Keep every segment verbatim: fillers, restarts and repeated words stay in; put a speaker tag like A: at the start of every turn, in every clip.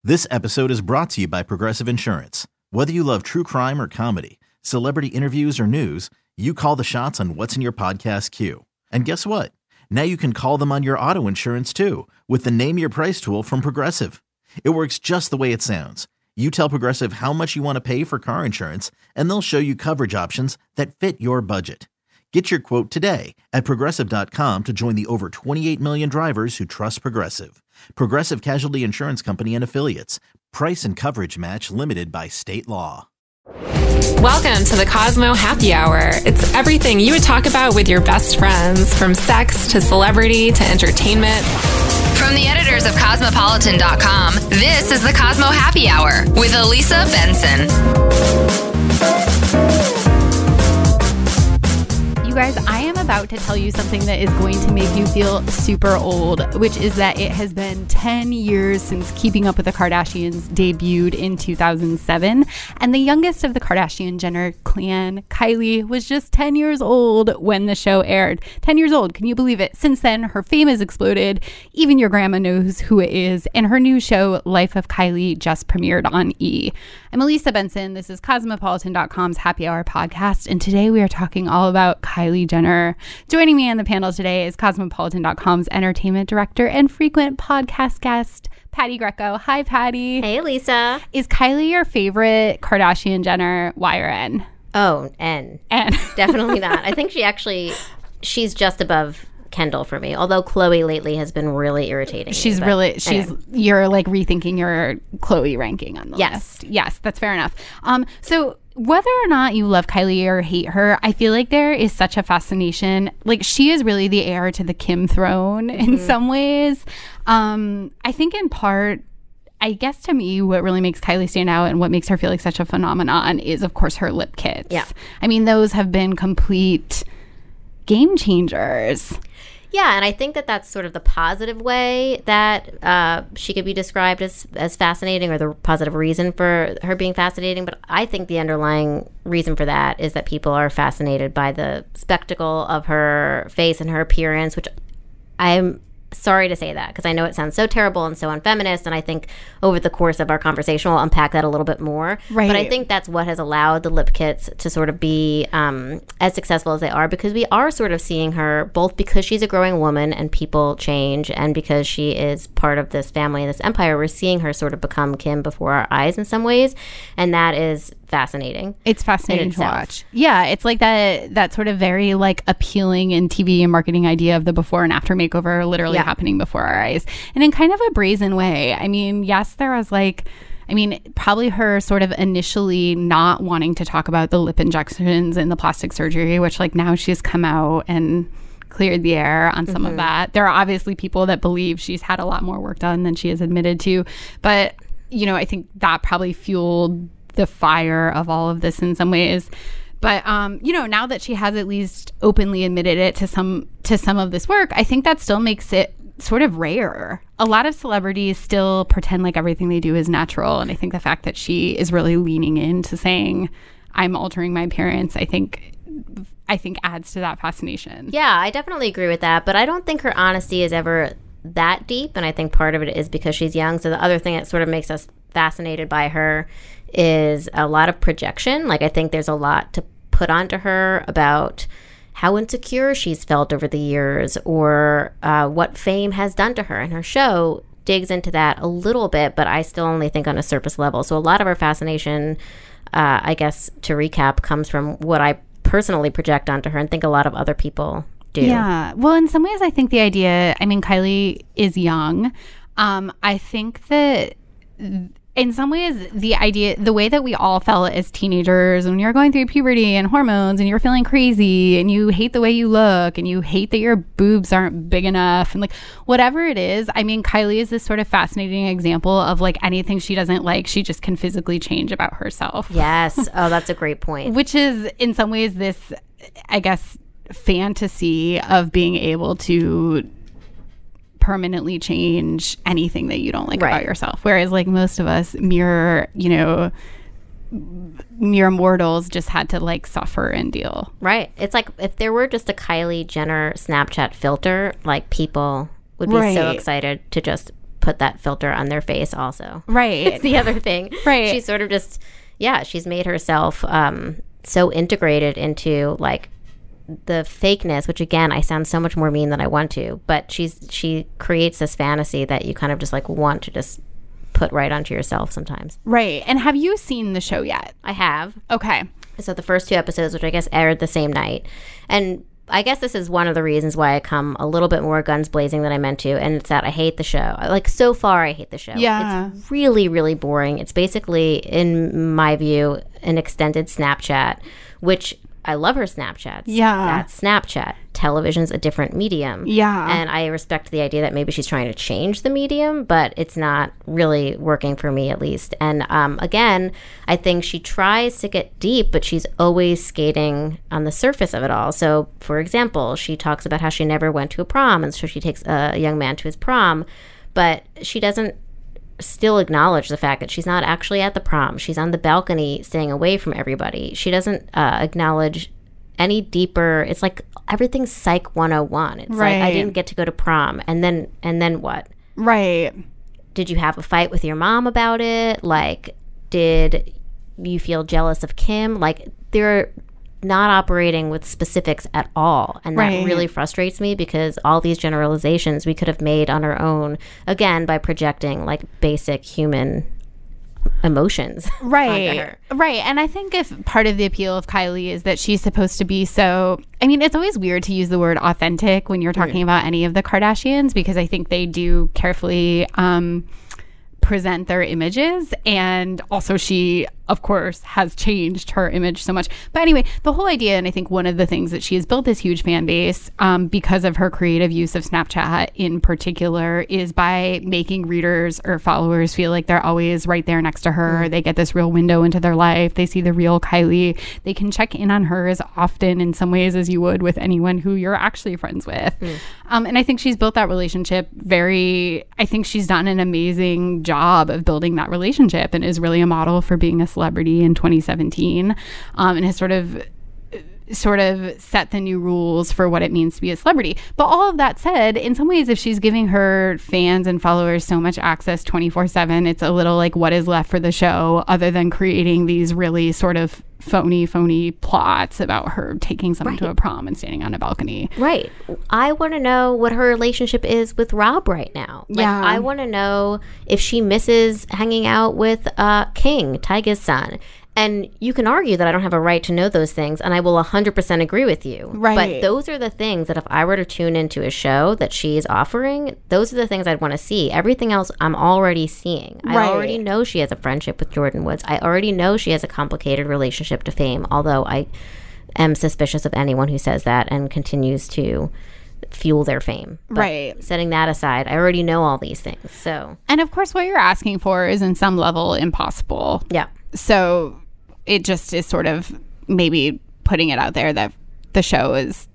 A: This episode is brought to you by Progressive Insurance. Whether you love true crime or comedy, celebrity interviews or news, you call the shots on what's in your podcast queue. And guess what? Now you can call them on your auto insurance too with the Name Your Price tool from Progressive. It works just the way it sounds. You tell Progressive how much you want to pay for car insurance, and they'll show you coverage options that fit your budget. Get your quote today at Progressive dot com to join the over twenty-eight million drivers who trust Progressive. Progressive Casualty Insurance Company and Affiliates. Price and coverage match limited by state law.
B: Welcome to the Cosmo Happy Hour. It's everything you would talk about with your best friends, from sex to celebrity to entertainment.
C: From the editors of Cosmopolitan dot com, this is the Cosmo Happy Hour with Elisa Benson.
D: Guys, I am about to tell you something that is going to make you feel super old, which is that it has been ten years since Keeping Up with the Kardashians debuted in two thousand seven, and the youngest of the Kardashian-Jenner clan, Kylie, was just ten years old when the show aired. ten years old, can you believe it? Since then, her fame has exploded. Even your grandma knows who it is, and her new show, Life of Kylie, just premiered on E! I'm Elisa Benson. This is Cosmopolitan dot com's Happy Hour podcast, and today we are talking all about Kylie Jenner. Joining me on the panel today is Cosmopolitan dot com's entertainment director and frequent podcast guest, Patty Greco. Hi, Patty.
E: Hey, Lisa.
D: Is Kylie your favorite Kardashian Jenner, Y or N?
E: Oh, N.
D: N.
E: Definitely not. I think she actually, she's just above Kendall for me, although Khloe lately has been really irritating.
D: She's
E: me,
D: really, she's,
E: anyway.
D: You're like rethinking your Khloe ranking on the
E: yes.
D: list. Yes, that's fair enough. Um, so whether or not you love Kylie or hate her, I feel like there is such a fascination. Like, she is really the heir to the Kim throne in mm-hmm. some ways. Um, I think in part, I guess to me, what really makes Kylie stand out and what makes her feel like such a phenomenon is, of course, her lip kits.
E: Yeah.
D: I mean, those have been complete game changers.
E: Yeah, and I think that that's sort of the positive way that uh, she could be described as, as fascinating, or the positive reason for her being fascinating. But I think the underlying reason for that is that people are fascinated by the spectacle of her face and her appearance, which I'm sorry to say that because I know it sounds so terrible and so unfeminist, and I think over the course of our conversation we'll unpack that a little bit more.
D: Right.
E: But I think that's what has allowed the lip kits to sort of be um, as successful as they are, because we are sort of seeing her, both because she's a growing woman and people change, and because she is part of this family and this empire, we're seeing her sort of become Kim before our eyes in some ways, and that is fascinating.
D: It's fascinating to watch. Yeah, it's like that that sort of very like appealing in T V and marketing idea of the before and after makeover literally yeah. happening before our eyes, and in kind of a brazen way. I mean, yes, there was like, I mean, probably her sort of initially not wanting to talk about the lip injections and the plastic surgery, which like now she's come out and cleared the air on some mm-hmm. of that. There are obviously people that believe she's had a lot more work done than she has admitted to, but you know, I think that probably fueled the fire of all of this in some ways. But um you know, now that she has at least openly admitted it to some to some of this work, I think that still makes it sort of rare. A lot of celebrities still pretend like everything they do is natural, and I think the fact that she is really leaning into saying I'm altering my appearance, I think I think adds to that fascination.
E: Yeah, I definitely agree with that, but I don't think her honesty is ever that deep, and I think part of it is because she's young. So the other thing that sort of makes us fascinated by her is a lot of projection. Like, I think there's a lot to put onto her about how insecure she's felt over the years, or uh, what fame has done to her. And her show digs into that a little bit, but I still only think on a surface level. So a lot of her fascination, uh, I guess, to recap, comes from what I personally project onto her and think a lot of other people do.
D: Yeah. Well, in some ways, I think the idea, I mean, Kylie is young. Um, I think that th- in some ways, the idea, the way that we all felt as teenagers when you're going through puberty and hormones and you're feeling crazy and you hate the way you look and you hate that your boobs aren't big enough and like whatever it is, I mean, Kylie is this sort of fascinating example of like anything she doesn't like, she just can physically change about herself.
E: Yes. Oh, that's a great point.
D: Which is in some ways this, I guess, fantasy of being able to permanently change anything that you don't like right. about yourself, whereas like most of us mere you know mere mortals just had to like suffer and deal.
E: Right. It's like if there were just a Kylie Jenner Snapchat filter, like people would be right. so excited to just put that filter on their face also.
D: Right.
E: It's the other thing.
D: Right.
E: She's sort of just, yeah, she's made herself um, so integrated into like the fakeness, which again, I sound so much more mean than I want to, but she's she creates this fantasy that you kind of just like want to just put right onto yourself sometimes.
D: Right. And have you seen the show yet?
E: I have.
D: Okay.
E: So the first two episodes, which I guess aired the same night. And I guess this is one of the reasons why I come a little bit more guns blazing than I meant to. And it's that I hate the show. Like, so far, I hate the show.
D: Yeah.
E: It's really, really boring. It's basically, in my view, an extended Snapchat, which I love her Snapchats.
D: Yeah.
E: That's Snapchat. Television's a different medium.
D: Yeah.
E: And I respect the idea that maybe she's trying to change the medium, but it's not really working for me, at least. And um, again, I think she tries to get deep, but she's always skating on the surface of it all. So, for example, she talks about how she never went to a prom, and so she takes a young man to his prom, but she doesn't still acknowledge the fact that she's not actually at the prom. She's on the balcony staying away from everybody. She doesn't uh, acknowledge any deeper. It's like everything's Psych one oh one. It's
D: right.
E: like, I didn't get to go to prom. And then and then what?
D: Right.
E: Did you have a fight with your mom about it? Like, did you feel jealous of Kim? Like, they're not operating with specifics at all. And that
D: right.
E: really frustrates me, because all these generalizations we could have made on our own, again, by projecting like basic human emotions
D: right
E: onto her.
D: Right. And I think if part of the appeal of Kylie is that she's supposed to be so, I mean, it's always weird to use the word authentic when you're talking mm. about any of the Kardashians, because I think they do carefully um present their images, and also she of course has changed her image so much. But anyway, the whole idea, and I think one of the things that she has built this huge fan base um, because of her creative use of Snapchat in particular, is by making readers or followers feel like they're always right there next to her. Mm. They get this real window into their life. They see the real Kylie. They can check in on her as often in some ways as you would with anyone who you're actually friends with. Mm. Um, and I think she's built that relationship very, I think she's done an amazing job of building that relationship, and is really a model for being a celebrity in twenty seventeen, um, and has sort of sort of set the new rules for what it means to be a celebrity. But all of that said, in some ways, if she's giving her fans and followers so much access twenty-four seven, it's a little like, what is left for the show other than creating these really sort of phony, phony plots about her taking someone right. to a prom and standing on a balcony.
E: Right. I want to know what her relationship is with Rob right now. Like,
D: yeah.
E: I want to know if she misses hanging out with uh, King, Tyga's son. And you can argue that I don't have a right to know those things, and I will one hundred percent agree with you.
D: Right.
E: But those are the things that if I were to tune into a show that she's offering, those are the things I'd want to see. Everything else I'm already seeing.
D: Right.
E: I already know she has a friendship with Jordan Woods. I already know she has a complicated relationship to fame, although I am suspicious of anyone who says that and continues to fuel their fame. But
D: right.
E: setting that aside, I already know all these things. So,
D: and of course, what you're asking for is in some level impossible.
E: Yeah.
D: So it just is sort of maybe putting it out there that the show is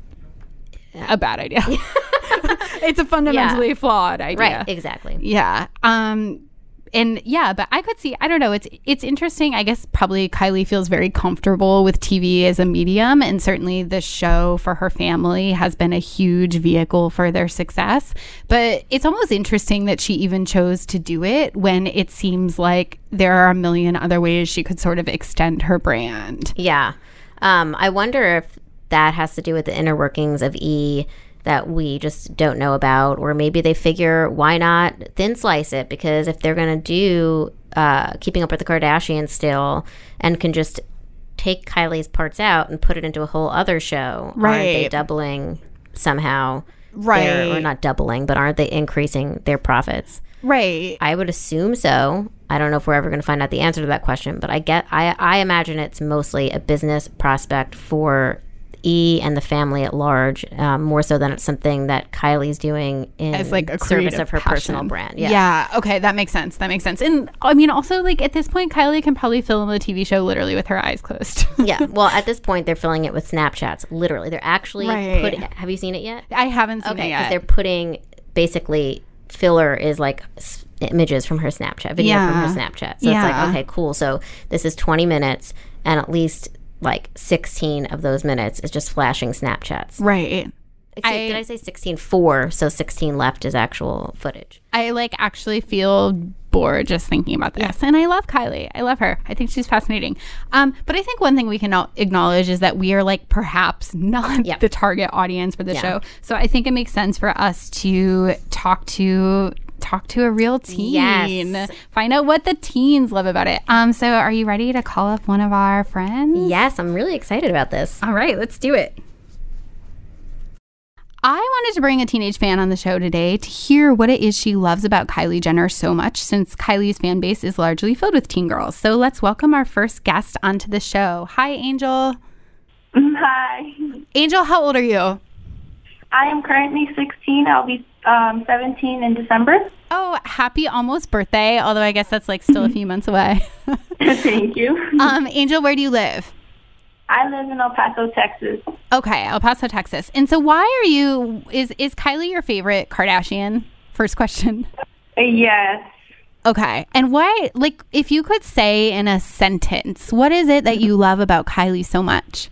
D: a bad idea. It's a fundamentally yeah. flawed idea.
E: Right, exactly.
D: Yeah. Um, and yeah, but I could see, I don't know, it's it's interesting. I guess probably Kylie feels very comfortable with T V as a medium, and certainly the show for her family has been a huge vehicle for their success. But it's almost interesting that she even chose to do it when it seems like there are a million other ways she could sort of extend her brand.
E: Yeah. Um, I wonder if that has to do with the inner workings of E! That we just don't know about, or maybe they figure, why not thin slice it? Because if they're going to do uh, Keeping Up with the Kardashians still, and can just take Kylie's parts out and put it into a whole other show,
D: right.
E: aren't they doubling somehow?
D: Right.
E: Their, or not doubling, but aren't they increasing their profits?
D: Right.
E: I would assume so. I don't know if we're ever going to find out the answer to that question, but I get, I, I imagine it's mostly a business prospect for E! And the family at large, um, more so than it's something that Kylie's doing in
D: as like a
E: service of her
D: passion.
E: personal brand. Yeah.
D: yeah. Okay. That makes sense. That makes sense. And I mean, also, like, at this point, Kylie can probably film a T V show literally with her eyes closed.
E: Yeah. Well, at this point, they're filling it with Snapchats. Literally. They're actually
D: right.
E: putting, have you seen it yet?
D: I haven't seen
E: okay,
D: it yet.
E: Because they're putting basically filler is like s- images from her Snapchat, video
D: yeah.
E: from her Snapchat. So
D: yeah.
E: it's like, okay, cool. So this is twenty minutes, and at least like sixteen of those minutes is just flashing Snapchats.
D: Right.
E: Excuse, I, did I say sixteen four? So sixteen left is actual footage.
D: I like actually feel bored just thinking about this. Yeah. And I love Kylie. I love her. I think she's fascinating. Um, but I think one thing we can acknowledge is that we are like perhaps not yep. the target audience for the yeah. show. So I think it makes sense for us to talk to talk to a real teen. Yes. Find out what the teens love about it. Um, so are you ready to call up one of our friends?
E: Yes, I'm really excited about this.
D: All right, let's do it. I wanted to bring a teenage fan on the show today to hear what it is she loves about Kylie Jenner so much, since Kylie's fan base is largely filled with teen girls. So let's welcome our first guest onto the show. Hi, Angel.
F: Hi.
D: Angel, how old are you?
F: I am currently sixteen. I'll be um, seventeen in December.
D: Oh, happy almost birthday, although I guess that's like still a few months away.
F: Thank you.
D: Um, Angel, where do you live?
F: I live in El Paso, Texas.
D: Okay, El Paso, Texas. And so why are you, is, is Kylie your favorite Kardashian? First question.
F: Uh, yes.
D: Okay. And why, like, if you could say in a sentence, what is it that you love about Kylie so much?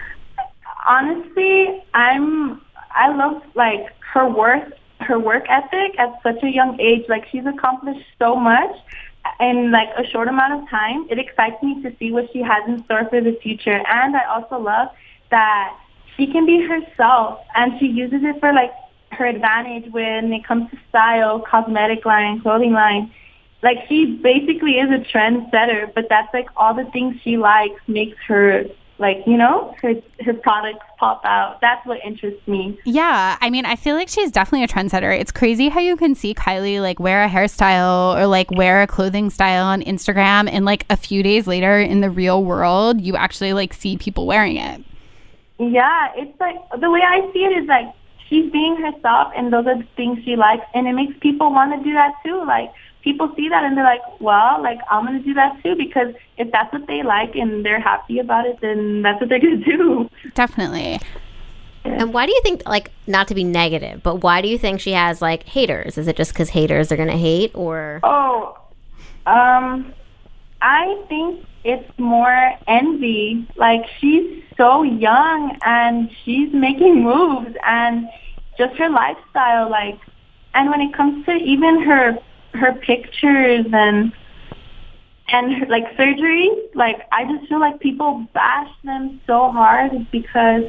F: Honestly, I'm, I love, like, her work, her work ethic at such a young age. Like, she's accomplished so much in like a short amount of time. It excites me to see what she has in store for the future. And I also love that she can be herself and she uses it for like her advantage when it comes to style, cosmetic line, clothing line. Like, she basically is a trendsetter, but that's like all the things she likes makes her, like, you know, her her products pop out. That's what interests me.
D: Yeah. I mean, I feel like she's definitely a trendsetter. It's crazy how you can see Kylie, like, wear a hairstyle or, like, wear a clothing style on Instagram, and, like, a few days later in the real world, you actually, like, see people wearing it.
F: Yeah. It's, like, the way I see it is, like, she's being herself, and those are the things she likes, and it makes people want to do that, too. Like, people see that and they're like, well, like, I'm going to do that too, because if that's what they like and they're happy about it, then that's what they're going to do.
D: Definitely.
E: And why do you think, like, not to be negative, but why do you think she has, like, haters? Is it just because haters are going to hate, or?
F: Oh, um, I think it's more envy. Like, she's so young and she's making moves, and just her lifestyle, like, and when it comes to even her her pictures and and her, like, surgery, like, I just feel like people bash them so hard because,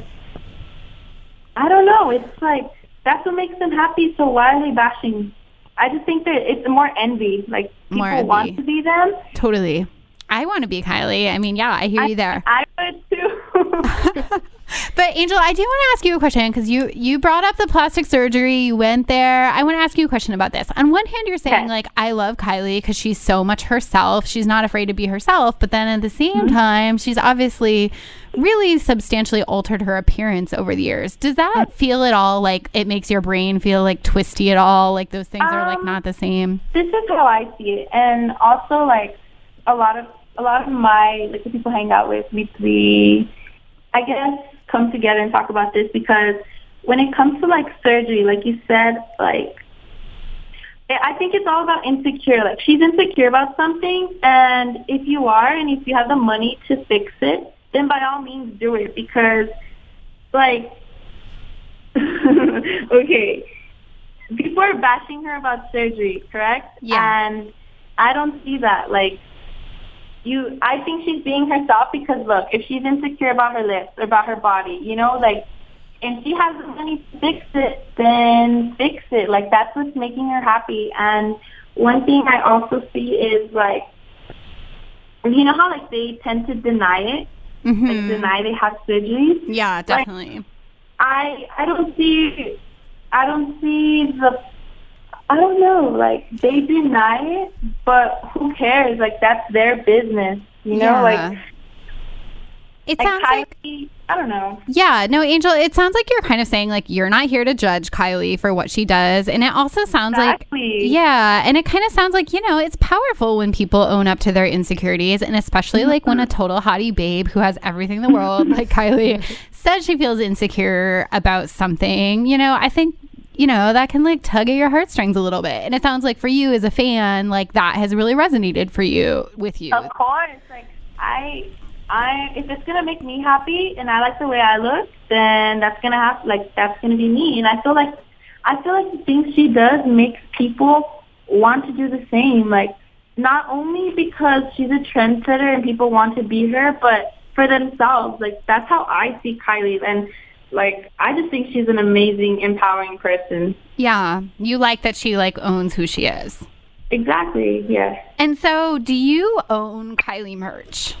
F: I don't know, it's like, that's what makes them happy, so why are they bashing? I just think that it's more envy. Like, people
D: more envy.
F: want to be them.
D: Totally. I want to be Kylie. I mean, yeah, I hear
F: I,
D: you there.
F: I would too.
D: But Angel, I do want to ask you a question, because you, you brought up the plastic surgery. You went there. I want to ask you a question about this. On one hand, you're saying, okay, like, I love Kylie because she's so much herself. She's not afraid to be herself. But then at the same mm-hmm. time, she's obviously really substantially altered her appearance over the years. Does that mm-hmm. feel at all like it makes your brain feel like twisty at all? Like those things um, are like not the same?
F: This is how I see it. And also, like, a lot of a lot of my, like, the people I hang out with, we, we I guess, come together and talk about this, because when it comes to, like, surgery, like you said, like, I think it's all about insecure. Like, she's insecure about something, and if you are, and if you have the money to fix it, then by all means do it, because, like, okay, people are bashing her about surgery, correct?
D: Yeah.
F: And I don't see that. Like, You, I think she's being herself, because, look, if she's insecure about her lips or about her body, you know, like, and she has the money to fix it, then fix it. Like, that's what's making her happy. And one thing I also see is, like, you know how, like, they tend to deny it, mm-hmm. like, deny they have surgery?
D: Yeah, definitely.
F: Like, I, I don't see, I don't see the, I don't know, like, they deny it, but who cares? Like, that's their business, you know?
D: Yeah.
F: Like,
D: it
F: like
D: sounds
F: Kylie,
D: like,
F: I don't know.
D: Yeah, no, Angel, it sounds like you're kind of saying, like, you're not here to judge Kylie for what she does. And it also sounds
F: exactly.
D: like, yeah, and it kind of sounds like, you know, it's powerful when people own up to their insecurities. And especially, like, when a total hottie babe who has everything in the world, like Kylie, says she feels insecure about something, you know, I think, you know, that can, like, tug at your heartstrings a little bit. And it sounds like for you as a fan, like, that has really resonated for you, with you.
F: Of course. Like, I I if it's gonna make me happy and I like the way I look, then that's gonna have like that's gonna be me. And I feel like I feel like the things she does makes people want to do the same. Like not only because she's a trendsetter and people want to be her, but for themselves. Like that's how I see Kylie. And like I just think she's an amazing, empowering person.
D: Yeah, you like that she like owns who she is.
F: Exactly. Yes.
D: And so, do you own Kylie merch?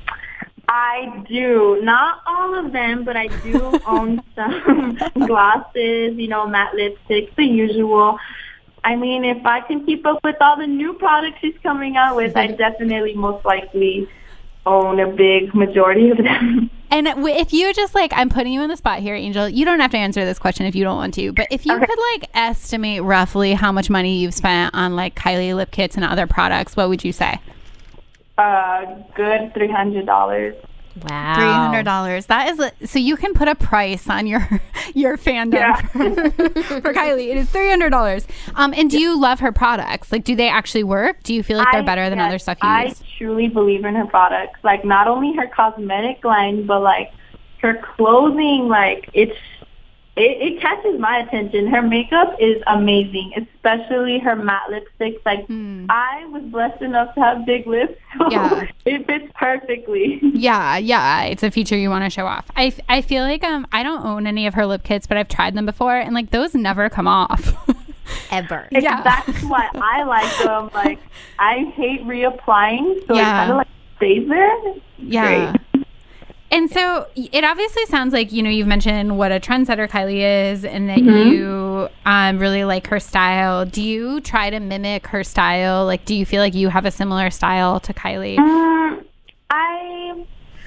F: I do. Not all of them, but I do own some glosses, you know, matte lipsticks, the usual. I mean, if I can keep up with all the new products she's coming out with, I definitely most likely own a big majority of them.
D: And if you just like, I'm putting you on the spot here, Angel, you don't have to answer this question if you don't want to, but if you okay. could like estimate roughly how much money you've spent on like Kylie lip kits and other products, what would you say?
F: Uh, good three hundred dollars.
E: Wow.
D: three hundred dollars. That is, so you can put a price on your your fandom
F: yeah.
D: for, for Kylie. It is three hundred dollars. Um, and do you love her products? Like, do they actually work? Do you feel like they're better I, than yes, other stuff you
F: I
D: use?
F: I truly believe in her products. Like, not only her cosmetic line, but, like, her clothing. Like, it's It, it catches my attention. Her makeup is amazing, especially her matte lipsticks. Like, mm. I was blessed enough to have big lips, so
D: yeah.
F: it fits perfectly.
D: Yeah, yeah. It's a feature you want to show off. I, I feel like um I don't own any of her lip kits, but I've tried them before, and, like, those never come off.
E: Ever.
D: Yeah.
F: That's why I like them. Like, I hate reapplying, so
D: yeah.
F: it kind of, like, stays there.
D: Yeah. Great. And so it obviously sounds like, you know, you've mentioned what a trendsetter Kylie is and that mm-hmm. you um, really like her style. Do you try to mimic her style? Like, do you feel like you have a similar style to Kylie?
F: Um, I,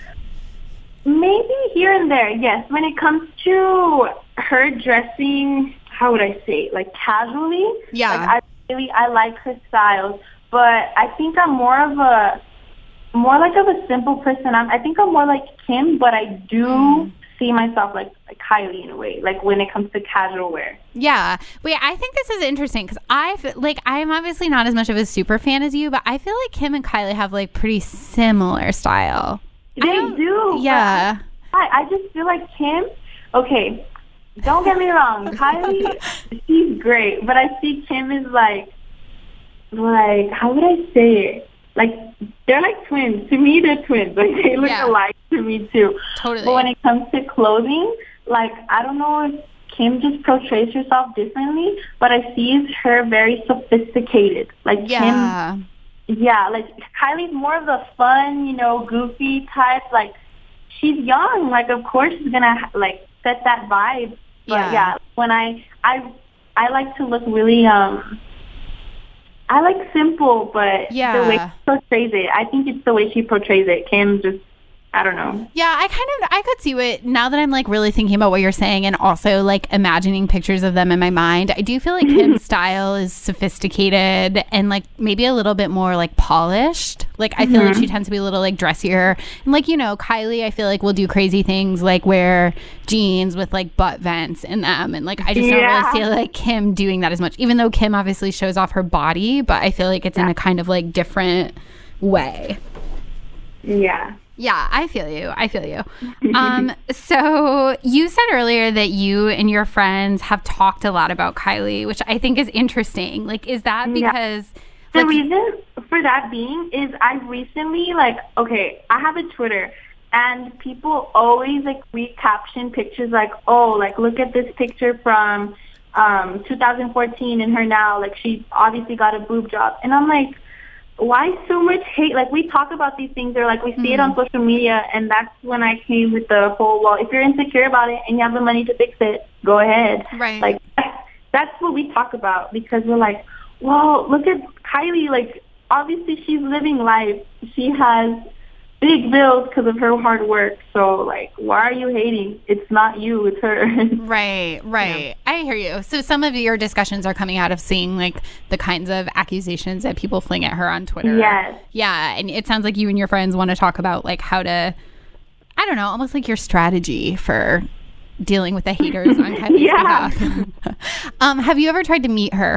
F: maybe here and there, yes. When it comes to her dressing, how would I say, like casually?
D: Yeah.
F: Like, I really, I like her styles, but I think I'm more of a, more like of a simple person. I'm, I think I'm more like Kim, but I do mm. see myself like, like Kylie in a way, like when it comes to casual wear.
D: Yeah. Wait, I think this is interesting because I feel like I'm obviously not as much of a super fan as you, but I feel like Kim and Kylie have like pretty similar style.
F: They do.
D: Yeah.
F: I, I just feel like Kim, okay, don't get me wrong, Kylie, she's great, but I see Kim is like, like, how would I say it? Like, they're like twins. To me, they're twins. Like, they look
D: yeah.
F: alike to me, too.
D: Totally.
F: But when it comes to clothing, like, I don't know if Kim just portrays herself differently, but I see her very sophisticated. Like,
D: yeah.
F: Kim, yeah, like, Kylie's more of the fun, you know, goofy type. Like, she's young. Like, of course she's going to, like, set that vibe. But, yeah, yeah when I, I, I like to look really, um... I like simple, but
D: yeah.
F: the way she portrays it, I think it's the way she portrays it. Kim just, I don't know.
D: Yeah, I kind of, I could see what, now that I'm like really thinking about what you're saying and also like imagining pictures of them in my mind, I do feel like Kim's style is sophisticated and like maybe a little bit more like polished. Like I feel mm-hmm. like she tends to be a little like dressier. And like, you know, Kylie, I feel like will do crazy things like wear jeans with like butt vents in them. And like, I just
F: yeah.
D: don't really see like Kim doing that as much, even though Kim obviously shows off her body, but I feel like it's yeah. in a kind of like different way.
F: Yeah.
D: Yeah, I feel you. I feel you. Um, so you said earlier that you and your friends have talked a lot about Kylie, which I think is interesting. Like, is that because...
F: Yeah. The
D: like,
F: reason for that being is I recently, like, okay, I have a Twitter, and people always, like, recaption pictures like, oh, like, look at this picture from um, two thousand fourteen and her now. Like, she obviously got a boob job. And I'm like, why so much hate? Like, we talk about these things, or like we see mm-hmm. it on social media, and that's when I came with the whole, well, if you're insecure about it and you have the money to fix it, go ahead.
D: Right.
F: Like, that's what we talk about, because we're like, well, look at Kylie. Like, obviously she's living life. She has big bills because of her hard work. So, like, why are you hating? It's not you, it's her.
D: Right, right. Yeah. I hear you. So some of your discussions are coming out of seeing, like, the kinds of accusations that people fling at her on Twitter.
F: Yes.
D: Yeah, and it sounds like you and your friends want to talk about, like, how to, I don't know, almost like your strategy for dealing with the haters on Kylie's
F: yeah.
D: behalf. um, have you ever tried to meet her?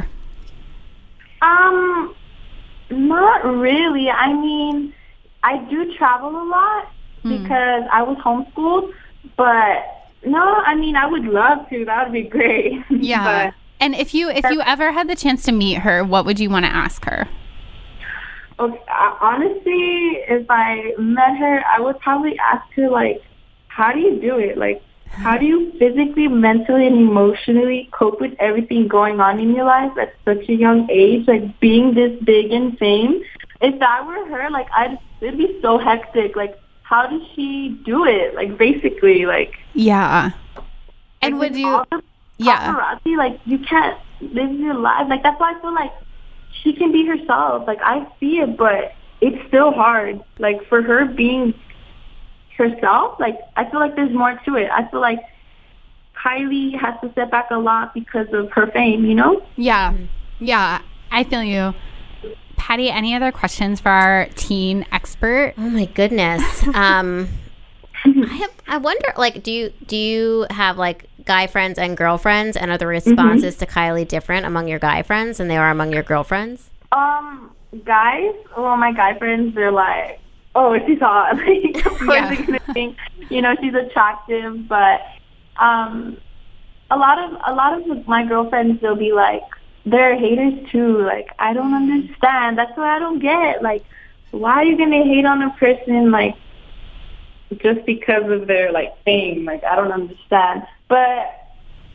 F: Um, not really. I mean, I do travel a lot, mm. because I was homeschooled. But no, I mean, I would love to. That would be great.
D: Yeah. But, and if you if you ever had the chance to meet her, what would you want to ask her?
F: Okay, honestly, if I met her, I would probably ask her, like, how do you do it? Like, how do you physically, mentally, and emotionally cope with everything going on in your life at such a young age? Like, being this big in fame. If I were her, like, I'd, it'd be so hectic. Like, how does she do it? Like, basically, like.
D: Yeah. And
F: like,
D: would you.
F: Yeah. Paparazzi, like, you can't live your life. Like, that's why I feel like she can be herself. Like, I see it, but it's still hard. Like, for her being herself, like, I feel like there's more to it. I feel like Kylie has to step back a lot because of her fame, you know?
D: Yeah. Yeah. I feel you. Patty, any other questions for our teen expert?
E: Oh, my goodness. um, I, have, I wonder, like, do you do you have, like, guy friends and girlfriends, and are the responses mm-hmm. to Kylie different among your guy friends than they are among your girlfriends?
F: Um, guys, well, my guy friends, they're like, oh, she's hot. Like, of course yeah. they're going to think, you know, she's attractive, but um, a lot of a lot of my girlfriends, they'll be like, they're haters too. Like, I don't understand. That's what I don't get. Like, why are you going to hate on a person, like, just because of their, like, fame? Like, I don't understand. But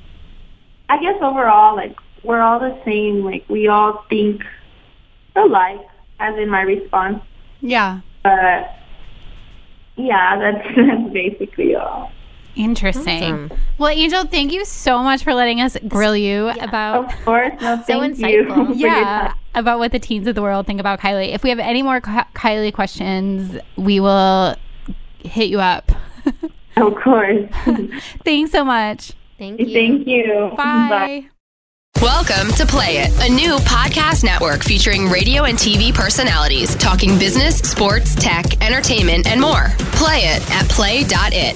F: I guess overall, like, we're all the same. Like, we all think alike, as in my response.
D: Yeah.
F: But, yeah, that's, that's basically all.
D: Interesting.
E: Awesome.
D: Well, Angel, thank you so much for letting us grill you
E: yeah.
D: about.
F: Of course, no,
E: so
F: thank
E: insightful.
F: you.
D: Yeah, about what the teens of the world think about Kylie. If we have any more Ky- Kylie questions, we will hit you up.
F: Of course.
D: Thanks so much.
E: Thank you.
F: Thank you.
D: Bye.
F: Bye.
C: Welcome to Play It, a new podcast network featuring radio and T V personalities talking business, sports, tech, entertainment, and more. Play it at play dot it.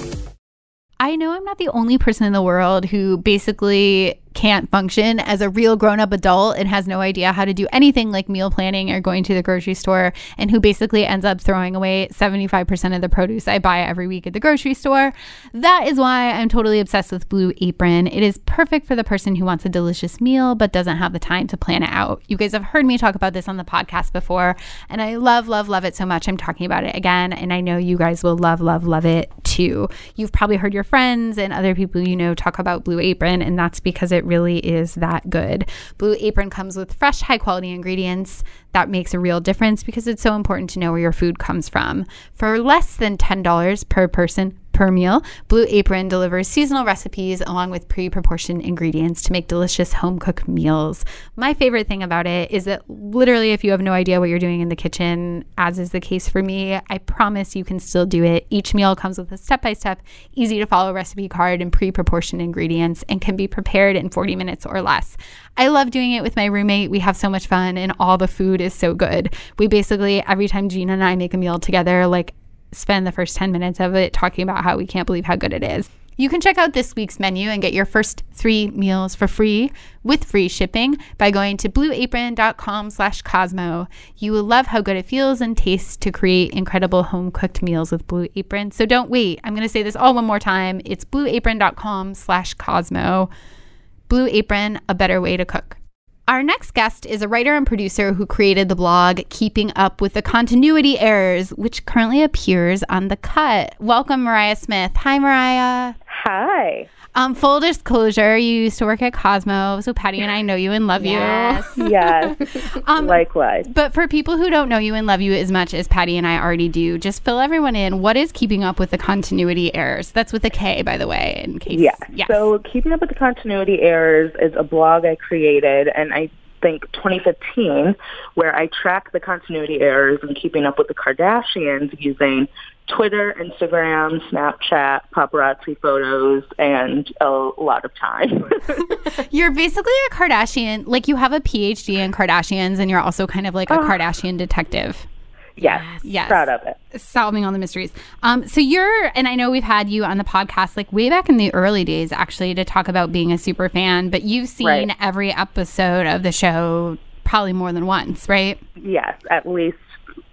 D: I know I'm not the only person in the world who basically can't function as a real grown-up adult and has no idea how to do anything like meal planning or going to the grocery store, and who basically ends up throwing away seventy-five percent of the produce I buy every week at the grocery store. That is why I'm totally obsessed with Blue Apron. It is perfect for the person who wants a delicious meal but doesn't have the time to plan it out. You guys have heard me talk about this on the podcast before, and I love, love, love it so much. I'm talking about it again, and I know you guys will love, love, love it too. You've probably heard your friends and other people you know talk about Blue Apron, and that's because it really is that good. Blue Apron comes with fresh, high quality ingredients. That makes a real difference because it's so important to know where your food comes from. For less than ten dollars per person per meal, Blue Apron delivers seasonal recipes along with pre-proportioned ingredients to make delicious home-cooked meals. My favorite thing about it is that literally if you have no idea what you're doing in the kitchen, as is the case for me, I promise you can still do it. Each meal comes with a step-by-step, easy-to-follow recipe card and pre-proportioned ingredients and can be prepared in forty minutes or less. I love doing it with my roommate. We have so much fun and all the food is so good. We basically, every time Gina and I make a meal together, like spend the first ten minutes of it talking about how we can't believe how good it is. You can check out this week's menu and get your first three meals for free with free shipping by going to blueapron.com slash Cosmo. You will love how good it feels and tastes to create incredible home-cooked meals with Blue Apron. So don't wait. I'm going to say this all one more time. It's blueapron.com slash Cosmo. Blue Apron, a better way to cook. Our next guest is a writer and producer who created the blog Keeping Up with the Continuity Errors, which currently appears on The Cut. Welcome, Mariah Smith. Hi, Mariah.
G: Hi.
D: Um, full disclosure, you used to work at Cosmo, so Patty and I know you and love
E: Yes.
D: you.
G: Yes. um, Likewise.
D: But for people who don't know you and love you as much as Patty and I already do, just fill everyone in. What is Keeping Up with the Continuity Errors? That's with a K, by the way, in case.
G: Yeah.
D: Yes.
G: So Keeping Up with the Continuity Errors is a blog I created, and I think twenty fifteen, where I track the continuity errors in Keeping Up with the Kardashians using Twitter, Instagram, Snapchat, paparazzi photos, and a lot of time.
D: You're basically a Kardashian, like you have a P H D in Kardashians, and you're also kind of like a uh, Kardashian detective.
G: Yes, yes. Proud of it.
D: Solving all the mysteries. Um, so you're, and I know we've had you on the podcast like way back in the early days, actually, to talk about being a super fan, but you've seen right. every episode of the show probably more than once, right?
G: Yes, at least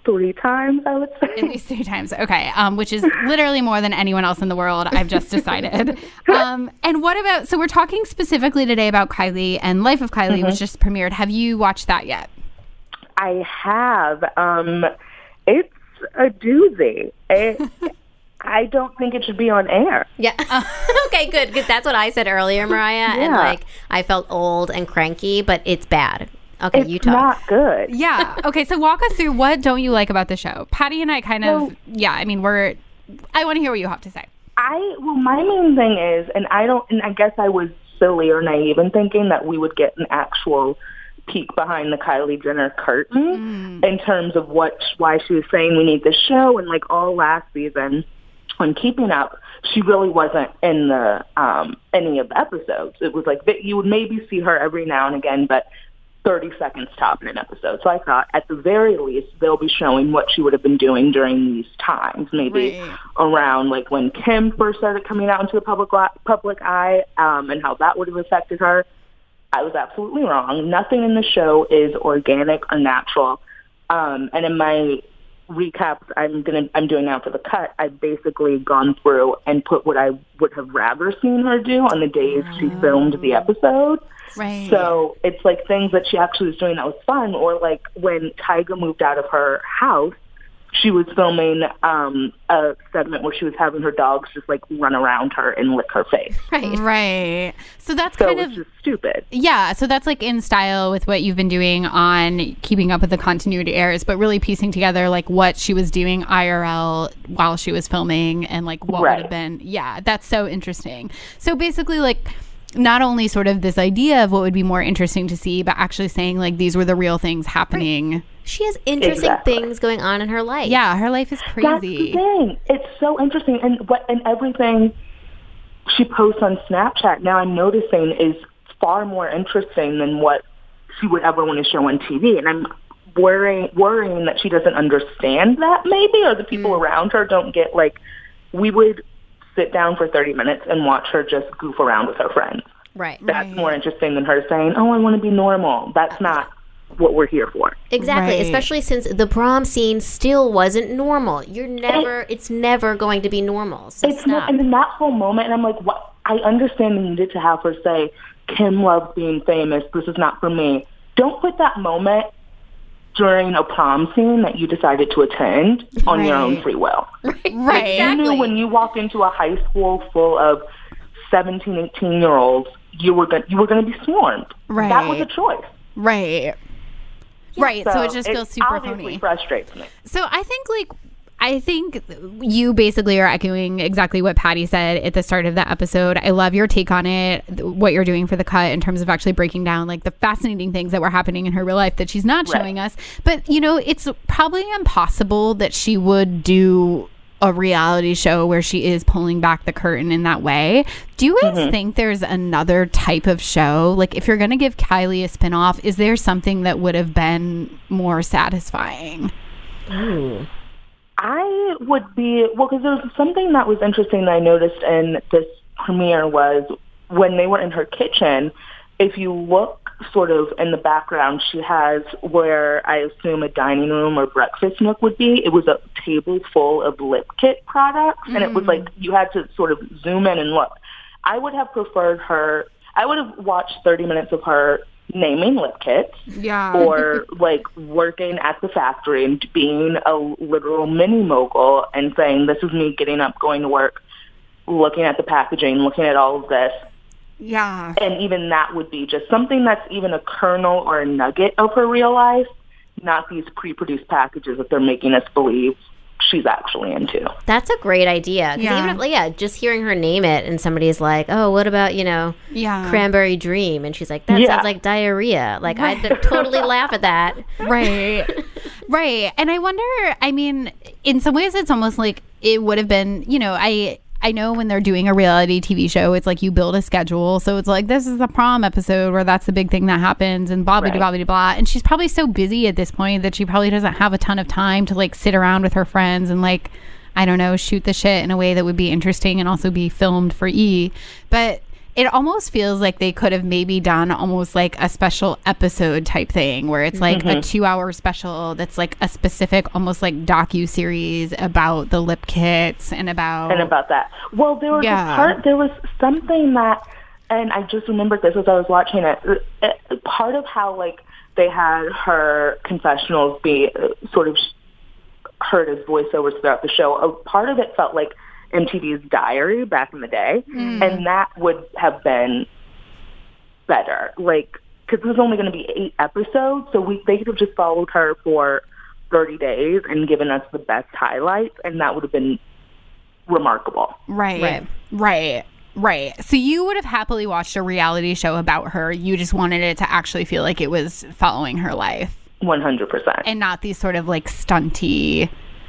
G: three times, I would say.
D: At least three times. Okay. Um, which is literally more than anyone else in the world, I've just decided. um, and what about, so we're talking specifically today about Kylie and Life of Kylie, mm-hmm. which just premiered. Have you watched that yet?
G: I have. Um, it's a doozy. It, I don't think it should be on air.
E: Yeah. Okay, good. Because that's what I said earlier, Mariah. Yeah. And like, I felt old and cranky, but it's bad. Okay,
G: it's
E: you talk.
G: Not good.
D: Yeah. Okay, so walk us through, what don't you like about the show? Patty and I kind of, so, yeah, I mean, we're, I want to hear what you have to say.
G: I, well, my main thing is, and I don't, and I guess I was silly or naive in thinking that we would get an actual peek behind the Kylie Jenner curtain mm. in terms of what, why she was saying we need this show, and like all last season on Keeping Up, she really wasn't in the um, any of the episodes. It was like you would maybe see her every now and again, but thirty seconds top in an episode. So I thought at the very least they'll be showing what she would have been doing during these times, maybe right. around like when Kim first started coming out into the public public eye, um, and how that would have affected her. I was absolutely wrong. Nothing in the show is organic or natural. Um, and in my recaps I'm gonna I'm doing now for the cut, I've basically gone through and put what I would have rather seen her do on the days she filmed the episode.
D: Right.
G: So it's like things that she actually was doing that was fun, or like when Tyga moved out of her house, she was filming um, a segment where she was having her dogs just like run around her and lick her face.
D: Right. Right. So that's
G: so
D: kind
G: it's
D: of
G: just stupid.
D: Yeah. So that's like in style with what you've been doing on Keeping Up with the Continuity Errors, but really piecing together like what she was doing I R L while she was filming and like what
G: right.
D: would have been. Yeah. That's so interesting. So basically like, not only sort of this idea of what would be more interesting to see, but actually saying like these were the real things happening.
E: Right. She has interesting
G: exactly.
E: things going on in her life.
D: Yeah, her life is crazy.
G: That's the thing. It's so interesting, and what and everything she posts on Snapchat now I'm noticing is far more interesting than what she would ever want to show on T V. And I'm worrying worrying that she doesn't understand that maybe, or the people mm. around her don't get like we would. Sit down for thirty minutes and watch her just goof around with her friends.
E: Right.
G: That's
D: right.
G: more interesting than her saying, oh, I want to be normal. That's not what we're here for.
E: Exactly.
D: Right.
E: Especially since the prom scene still wasn't normal. You're never, it, it's never going to be normal. So
G: it's
E: stop.
G: Not, and in that whole moment, and I'm like, what? I understand the needed to have her say, Kim loves being famous. This is not for me. Don't put that moment during a prom scene that you decided to attend on
D: right.
G: your own free will.
E: Right.
D: Right.
E: Exactly.
G: You knew when you walked into a high school full of seventeen, eighteen-year-olds, you were going you were going to be swarmed.
D: Right.
G: That was a choice.
D: Right.
G: Yeah,
D: right. So, so it just
G: it
D: feels super
G: obviously
D: phony.
G: Frustrates me.
D: So I think like I think you basically are echoing exactly what Patty said at the start of the episode. I love your take on it, what you're doing for the cut in terms of actually breaking down like the fascinating things that were happening in her real life that she's not
G: right.
D: showing us. But, you know, it's probably impossible that she would do a reality show where she is pulling back the curtain in that way. Do you guys mm-hmm. think there's another type of show? Like if you're going to give Kylie a spinoff, is there something that would have been more satisfying?
E: Ooh.
G: I would be, well, because there was something that was interesting that I noticed in this premiere was when they were in her kitchen, if you look sort of in the background, she has where I assume a dining room or breakfast nook would be. It was a table full of lip kit products, mm. and it was like you had to sort of zoom in and look. I would have preferred her, I would have watched thirty minutes of her naming lip kits
D: yeah.
G: or like working at the factory and being a literal mini mogul and saying, this is me getting up, going to work, looking at the packaging, looking at all of this.
D: Yeah.
G: And even that would be just something that's even a kernel or a nugget of her real life, not these pre-produced packages that they're making us believe she's actually into.
E: That's a great idea.
D: Yeah.
E: Even if, like, yeah, just hearing her name it and somebody's like, oh, what about, you know,
D: yeah.
E: Cranberry Dream? And she's like, that
G: yeah.
E: sounds like diarrhea. Like, right. I'd totally laugh at that.
D: Right. Right. And I wonder, I mean, in some ways it's almost like it would have been, you know, I... I know when they're doing a reality T V show, it's like you build a schedule. So it's like, this is a prom episode where that's the big thing that happens and blah, blah,
G: right.
D: blah, blah, blah. And she's probably so busy at this point that she probably doesn't have a ton of time to like sit around with her friends and like, I don't know, shoot the shit in a way that would be interesting and also be filmed for E. But it almost feels like they could have maybe done almost like a special episode type thing where it's like mm-hmm. a two hour special that's like a specific almost like docu-series about the lip kits and about
G: and about that. Well, there was
D: yeah.
G: a part, there was something that, and I just remembered this as I was watching it, it part of how like they had her confessionals be uh, sort of heard as voiceovers throughout the show, a part of it felt like M T V's Diary back in the day, mm. and that would have been better. Like, because this was only going to be eight episodes, so we they could have just followed her for thirty days and given us the best highlights, and that would have been remarkable.
D: Right, right, right, right. So you would have happily watched a reality show about her. You just wanted it to actually feel like it was following her life.
G: one hundred percent.
D: And not these sort of like stunty...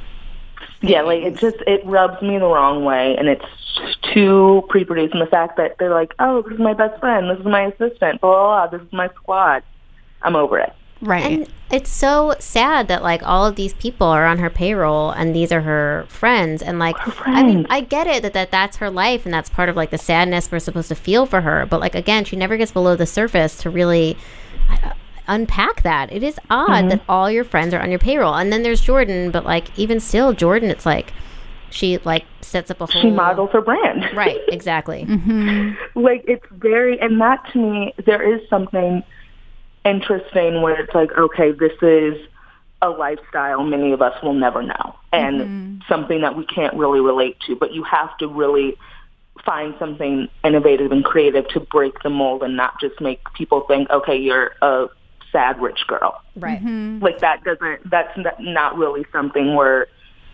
G: Yeah, like it just, it rubs me the wrong way, and it's too pre-produced in the fact that they're like, oh, this is my best friend, this is my assistant, blah, blah, blah, this is my squad. I'm over it.
D: Right.
E: And it's so sad that like all of these people are on her payroll and these are her friends, and like
G: her friends.
E: I mean, I get it that, that that's her life and that's part of like the sadness we're supposed to feel for her, but like again, she never gets below the surface to really uh, unpack that. It is odd mm-hmm. that all your friends are on your payroll. And then there's Jordan, but like even still Jordan, it's like she like sets up a whole...
G: She models her brand.
E: Right, exactly.
D: mm-hmm.
G: Like it's very, and that to me, there is something interesting where it's like, okay, this is a lifestyle many of us will never know, and mm-hmm. something that we can't really relate to, but you have to really find something innovative and creative to break the mold and not just make people think, okay, you're a sad rich girl.
E: Right.
D: Mm-hmm.
G: Like that doesn't, that's not really something we're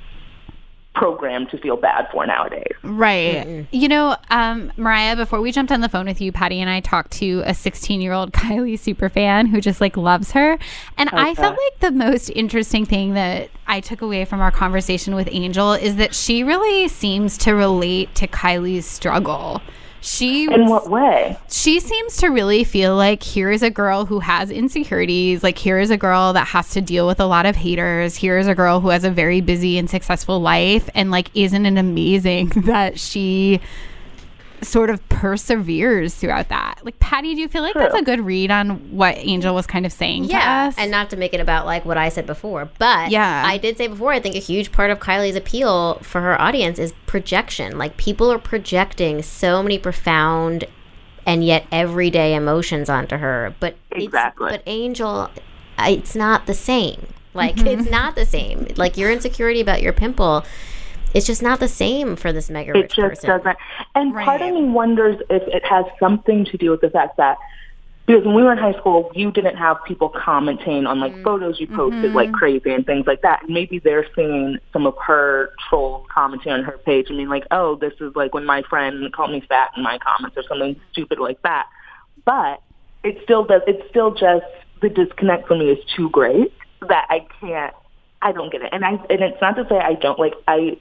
G: programmed to feel bad for nowadays.
D: Right.
E: Mm-mm.
D: You know, um, Mariah, before we jumped on the phone with you, Patty and I talked to a sixteen-year-old Kylie superfan who just like loves her. And okay. I felt like the most interesting thing that I took away from our conversation with Angel is that she really seems to relate to Kylie's struggle. She
G: In what way?
D: She seems to really feel like here is a girl who has insecurities. Like here is a girl that has to deal with a lot of haters. Here is a girl who has a very busy and successful life. And like, isn't it amazing that she sort of perseveres throughout that? Like, Patty, do you feel like True. That's a good read on what Angel was kind of saying
E: yeah,
D: to us?
E: And not to make it about like what I said before, but
D: yeah.
E: I did say before, I think a huge part of Kylie's appeal for her audience is projection. Like people are projecting so many profound and yet everyday emotions onto her, but
G: exactly.
E: it's, but Angel, it's not the same. Like mm-hmm. it's not the same. Like your insecurity about your pimple, it's just not the same for this mega rich person. It just
G: doesn't. And
D: right.
G: part of me wonders if it has something to do with the fact that, because when we were in high school, you didn't have people commenting on like mm. photos you posted mm-hmm. like crazy and things like that. And maybe they're seeing some of her trolls commenting on her page and being like, oh, this is like when my friend called me fat in my comments or something stupid like that. But it still does. It's still just the disconnect for me is too great that I can't. I don't get it. And I and it's not to say I don't like I.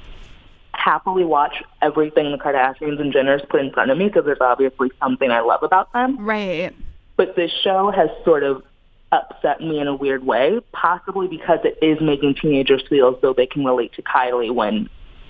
G: happily watch everything the Kardashians and Jenners put in front of me because there's obviously something I love about them.
D: Right.
G: But this show has sort of upset me in a weird way, possibly because it is making teenagers feel as though they can relate to Kylie when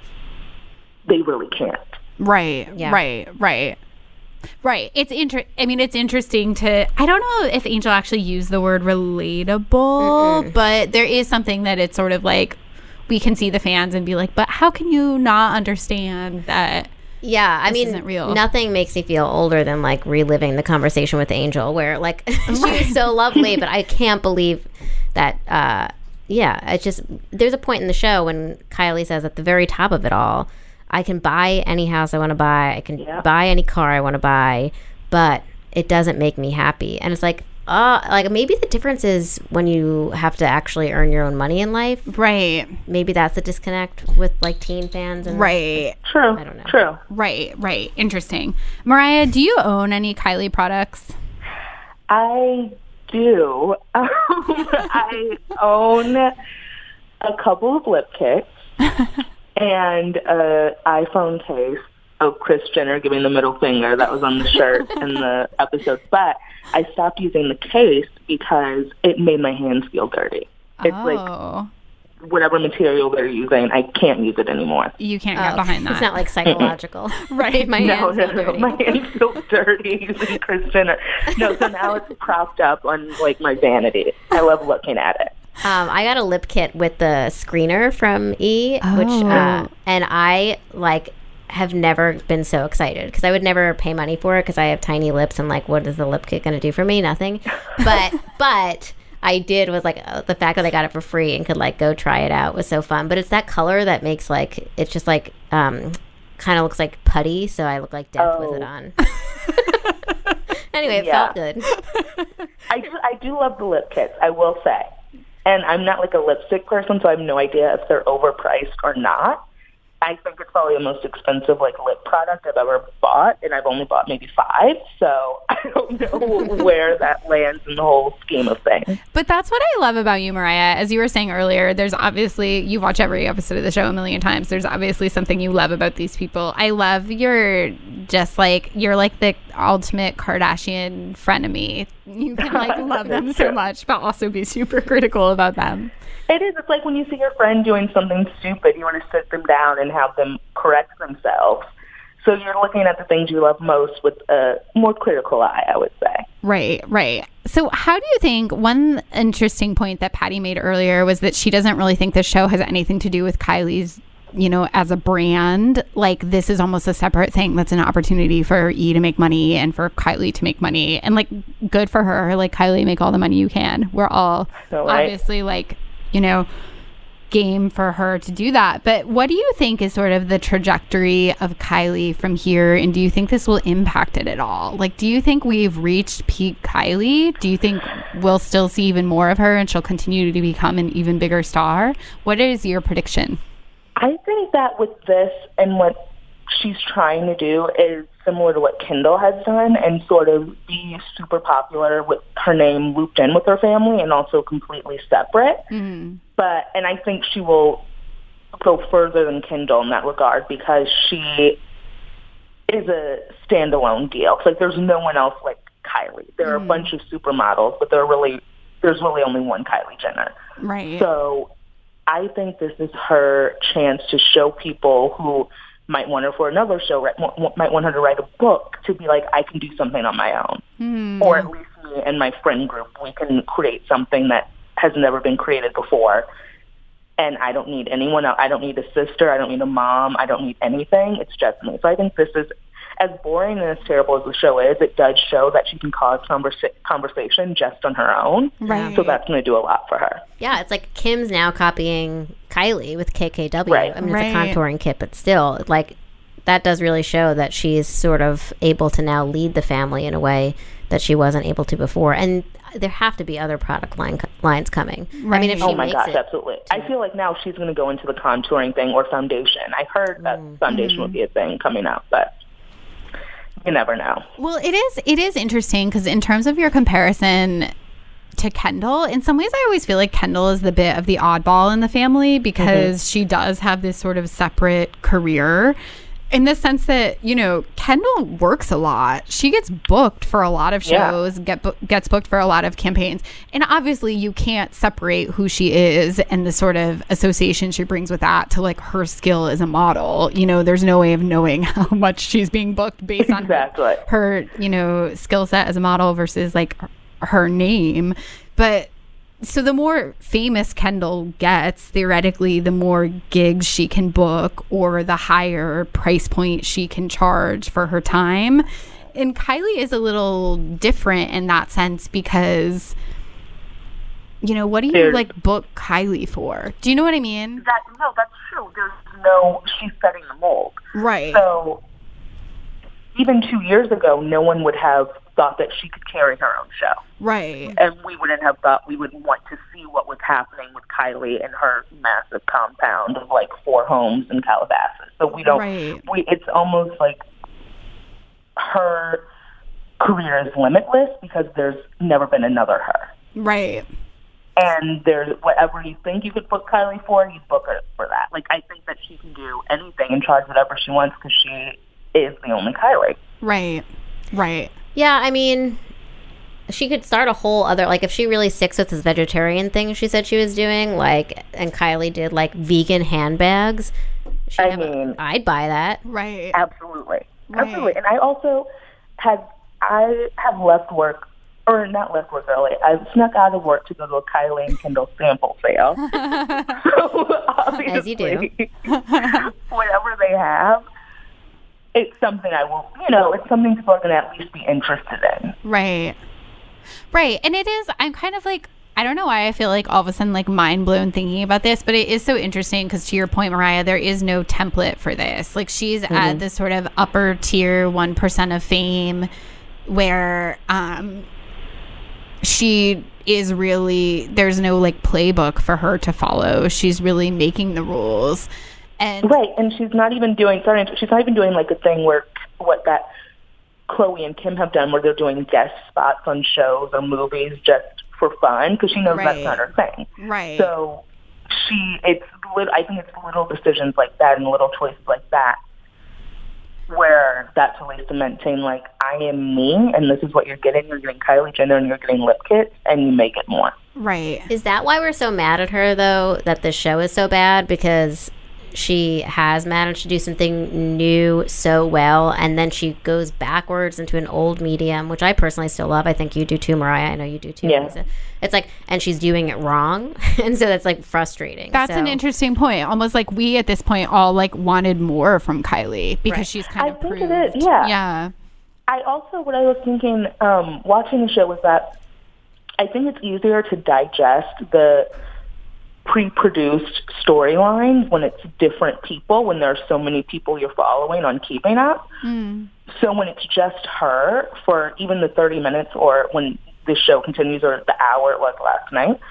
G: they really can't.
D: Right,
E: yeah.
D: right, right. Right. It's inter- I mean, it's interesting to, I don't know if Angel actually used the word relatable, Mm-mm. but there is something that it's sort of like, we can see the fans and be like, but how can you not understand that?
E: Yeah, I
D: this
E: mean,
D: isn't real?
E: Nothing makes me feel older than like reliving the conversation with Angel, where like she was so lovely, but I can't believe that. Uh, yeah, it's just there's a point in the show when Kylie says at the very top of it all, I can buy any house I want to buy, I can yeah. buy any car I want to buy, but it doesn't make me happy. And it's like, Uh, like maybe the difference is when you have to actually earn your own money in life.
D: Right.
E: Maybe that's the disconnect with like teen fans. And
D: right.
G: True.
E: I don't know.
G: True.
D: Right. Right. Interesting. Mariah, do you own any Kylie products?
G: I do. Um, I own a couple of lip kits and an iPhone case of Kris Jenner giving the middle finger that was on the shirt in the episode. But I stopped using the case because it made my hands feel dirty. It's
D: oh.
G: like whatever material they're using, I can't use it anymore.
D: You can't
E: Oh,
D: get behind that.
E: It's not like psychological.
D: Right.
E: My
G: No,
E: hands
G: no,
E: feel
G: no.
E: dirty.
G: My hands feel dirty using Kristen. Or, no, so now it's propped up on, like, my vanity. I love looking at it.
E: Um, I got a lip kit with the screener from E,
D: Oh.
E: which, uh, and I, like, have never been so excited because I would never pay money for it because I have tiny lips and, like, what is the lip kit going to do for me? Nothing. But, but... I did was like uh, the fact that I got it for free and could like go try it out was so fun. But it's that color that makes like it's just like um, kind of looks like putty, so I look like death
G: Oh.
E: with it on. Anyway, it
G: Yeah.
E: felt good.
G: I do, I do love the lip kits, I will say. And I'm not like a lipstick person, so I have no idea if they're overpriced or not. I think it's probably the most expensive like lip product I've ever bought, and I've only bought maybe five, so I don't know where that lands in the whole scheme of things.
D: But that's what I love about you, Mariah. As you were saying earlier, there's obviously, you watch every episode of the show a million times. There's obviously something you love about these people. I love your, just like, you're like the ultimate Kardashian frenemy. You can like love them so much, but also be super critical about them.
G: It is. It's like when you see your friend doing something stupid, you want to sit them down and have them correct themselves. So you're looking at the things you love most with a more critical eye, I would say.
D: Right, right. So how do you think, one interesting point that Patty made earlier was that she doesn't really think the show has anything to do with Kylie's, you know, as a brand. Like, this is almost a separate thing that's an opportunity for E to make money and for Kylie to make money. And, like, good for her. Like, Kylie, make all the money you can. We're all
G: So, right?
D: obviously, like, you know, game for her to do that. But what do you think is sort of the trajectory of Kylie from here? And do you think this will impact it at all? Like, do you think we've reached peak Kylie? Do you think we'll still see even more of her and she'll continue to become an even bigger star? What is your prediction?
G: I think that with this and what she's trying to do is similar to what Kendall has done and sort of be super popular with her name looped in with her family and also completely separate.
D: Mm-hmm.
G: But, and I think she will go further than Kendall in that regard because she is a standalone deal. It's like there's no one else like Kylie. There are
D: Mm.
G: a bunch of supermodels, but there are really, there's really only one Kylie Jenner.
D: Right.
G: So I think this is her chance to show people who might want her for another show, right, might want her to write a book, to be like, I can do something on my own.
D: Mm.
G: Or at least me and my friend group, we can create something that has never been created before. And I don't need anyone else. I don't need a sister. I don't need a mom. I don't need anything. It's just me. So I think this is, as boring and as terrible as the show is, it does show that she can cause conversa- conversation just on her own.
D: Right.
G: So that's going to do a lot for her.
E: Yeah, it's like Kim's now copying Kylie with K K W.
G: Right.
E: I mean,
D: Right.
E: it's a contouring kit, but still, like, that does really show that she's sort of able to now lead the family in a way that she wasn't able to before. And there have to be other product line lines coming. I mean, if she
G: Oh my
E: makes
G: gosh,
E: it,
G: absolutely. I feel like now she's going to go into the contouring thing or foundation. I heard that
E: Mm.
G: foundation
D: Mm-hmm.
G: would be a thing coming out, but you never know.
D: Well, it is it is interesting because in terms of your comparison to Kendall, in some ways I always feel like Kendall is the bit of the oddball in the family because she does have this sort of separate career in the sense that, you know, Kendall works a lot. She gets booked for a lot of
G: Yeah.
D: shows, get bu- gets booked for a lot of campaigns. And obviously you can't separate who she is and the sort of association she brings with that to like her skill as a model. You know, there's no way of knowing how much she's being booked based on
G: Exactly.
D: her, her, you know, skill set as a model versus like her name. But so the more famous Kendall gets, theoretically, the more gigs she can book or the higher price point she can charge for her time. And Kylie is a little different in that sense because, you know, what do you
G: There's-
D: like book Kylie for? Do you know what I mean?
G: That, no, that's true. There's no, she's setting the mold.
D: Right.
G: So even two years ago, no one would have thought that she could carry her own show.
D: Right.
G: And we wouldn't have thought we would want to see what was happening with Kylie and her massive compound of like four homes in Calabasas. So we don't,
D: Right.
G: we, it's almost like her career is limitless because there's never been another her.
D: Right.
G: And there's whatever you think you could book Kylie for, you book her for that. Like, I think that she can do anything and charge whatever she wants because she is the only Kylie.
D: Right. Right.
E: yeah, I mean, she could start a whole other, like if she really sticks with this vegetarian thing she said she was doing, like, and Kylie did like vegan handbags.
G: I mean,
E: a, I'd buy that.
D: Right.
G: Absolutely.
D: Right.
G: Absolutely. And I also have, I have left work, or not left work early. I snuck out of work to go to a Kylie and Kendall sample sale. So obviously,
E: as you do,
G: whatever they have, it's something I will, you know, it's something people are going to at least be interested in.
D: Right. Right. And it is, I'm kind of like, I don't know why I feel like all of a sudden like mind blown thinking about this, but it is so interesting because to your point, Mariah, there is no template for this. Like she's mm-hmm. at this sort of upper tier one percent of fame where um, she is really, there's no like playbook for her to follow. She's really making the rules. And
G: right, and she's not even doing. Sorry, she's not even doing like a thing where what that Khloe and Kim have done, where they're doing guest spots on shows or movies just for fun, because she knows
D: right.
G: that's not her thing.
D: Right.
G: So she, it's. I think it's little decisions like that and little choices like that, where that's a way to maintain like I am me, and this is what you're getting. You're getting Kylie Jenner, and you're getting lip kits, and you make it more.
D: Right.
E: Is that why we're so mad at her though? That this show is so bad because she has managed to do something new so well, and then she goes backwards into an old medium, which I personally still love. I think you do too, Mariah. I know you do too.
G: Yeah.
E: Lisa. It's like, and she's doing it wrong, and so that's like frustrating.
D: That's
E: so.
D: an interesting point. Almost like we at this point all like wanted more from Kylie because
E: right.
D: she's kind
G: I
D: of
G: think
D: proved.
G: it is. Yeah.
D: Yeah.
G: I also, what I was thinking, um, watching the show was that I think it's easier to digest the pre-produced storylines when it's different people, when there's so many people you're following on Keeping Up.
D: Mm.
G: So when it's just her for even the thirty minutes, or when the show continues, or the hour it was last night,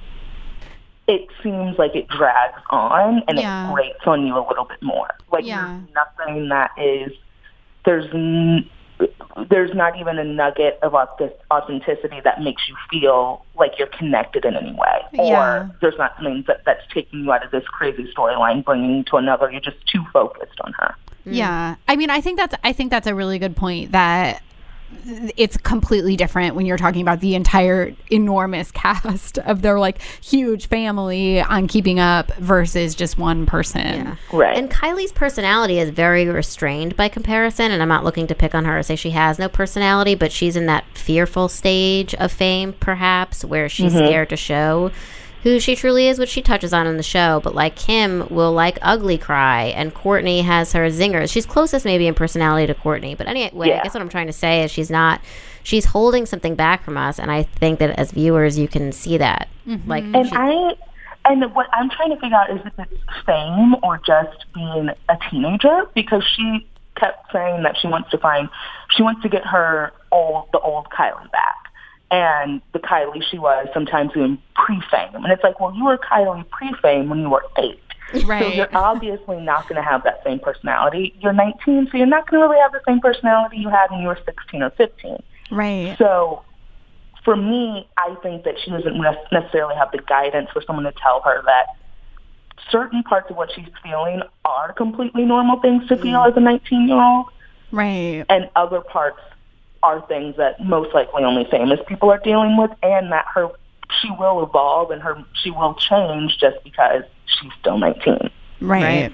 G: it seems like it drags on and
D: yeah.
G: it grates on you a little bit more. Like
D: yeah.
G: there's nothing that is, there's n- there's not even a nugget of authenticity that makes you feel like you're connected in any way.
D: Yeah.
G: Or there's not something that, that's taking you out of this crazy storyline, bringing you to another. You're just too focused on her.
D: Yeah. I mean, I think that's, I think that's a really good point, that it's completely different when you're talking about the entire enormous cast of their like huge family on Keeping Up versus just one person.
E: Yeah.
G: Right.
E: And Kylie's personality is very restrained by comparison, and I'm not looking to pick on her or say she has no personality, but she's in that fearful stage of fame, perhaps, where she's mm-hmm. scared to show who she truly is, which she touches on in the show. But like Kim will like ugly cry, and Kourtney has her zingers. She's closest maybe in personality to Kourtney, but anyway,
G: yeah.
E: I guess what I'm trying to say is she's not, she's holding something back from us, and I think that as viewers you can see that.
D: Mm-hmm.
E: Like,
G: and
E: she,
G: I, and what I'm trying to figure out is if it's fame or just being a teenager, because she kept saying that she wants to find, she wants to get her old, the old Kylie back. And the Kylie she was sometimes doing pre-fame. And it's like, well, you were Kylie pre-fame when you were eight.
D: Right.
G: So you're obviously not going to have that same personality. You're nineteen, so you're not going to really have the same personality you had when you were sixteen or fifteen.
D: Right.
G: So for me, I think that she doesn't necessarily have the guidance for someone to tell her that certain parts of what she's feeling are completely normal things to feel mm. as a nineteen-year-old.
D: Right.
G: And other parts are things that most likely only famous people are dealing with, and that her she will evolve and her she will change just because she's still nineteen.
D: Right.
E: Right.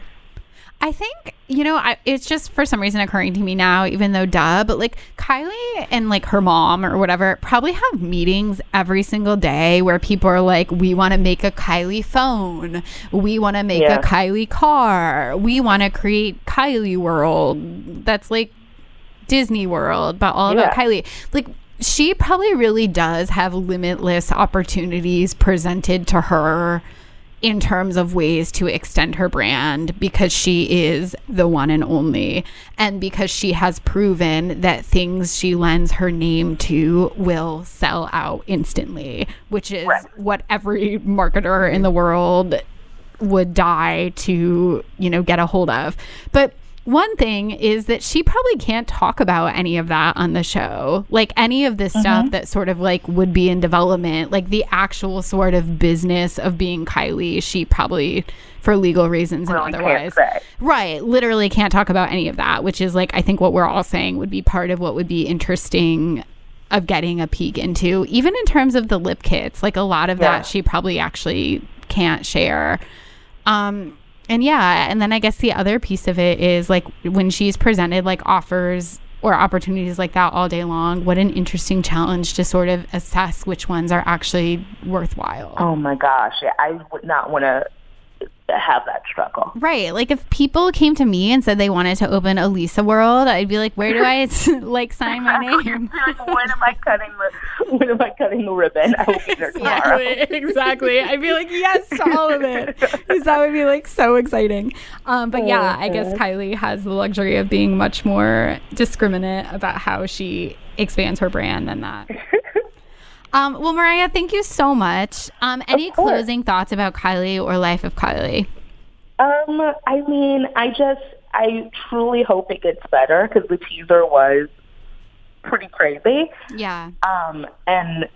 D: I think, you know, I, it's just for some reason occurring to me now, even though duh, but like Kylie and like her mom or whatever probably have meetings every single day where people are like, we want to make a Kylie phone. We want to make
G: yeah.
D: a Kylie car. We want to create Kylie World. That's like Disney World, but all about
G: yeah.
D: Kylie. Like, she probably really does have limitless opportunities presented to her in terms of ways to extend her brand, because she is the one and only, and because she has proven that things she lends her name to will sell out instantly, which is
G: right.
D: what every marketer in the world would die to, you know, get a hold of. But one thing is that she probably can't talk about any of that on the show. Like any of this mm-hmm. stuff that sort of like would be in development, like the actual sort of business of being Kylie, she probably, for legal reasons and
G: really
D: otherwise,
G: can't say.
D: right, literally can't talk about any of that, which is like, I think what we're all saying would be part of what would be interesting of getting a peek into, even in terms of the lip kits. Like a lot of
G: Yeah.
D: that she probably actually can't share. Um, and yeah, and then I guess the other piece of it is like when she's presented like offers or opportunities like that all day long, what an interesting challenge to sort of assess which ones are actually worthwhile.
G: Oh my gosh, yeah, I would not want to have that struggle.
D: Right. Like if people came to me and said they wanted to open a Lisa World, I'd be like, where do I like sign my name?
G: Like, when am I cutting the when am I cutting the ribbon? I will be there tomorrow.
D: Exactly. Exactly. I'd be like, yes to all of it. Because that would be like so exciting. Um, but yeah, I guess Kylie has the luxury of being much more discriminate about how she expands her brand than that. Um, well, Mariah, thank you so much. Um, any closing thoughts about Kylie or Life of Kylie?
G: Um, I mean, I just, I truly hope it gets better because the teaser was pretty crazy.
D: Yeah.
G: Um, and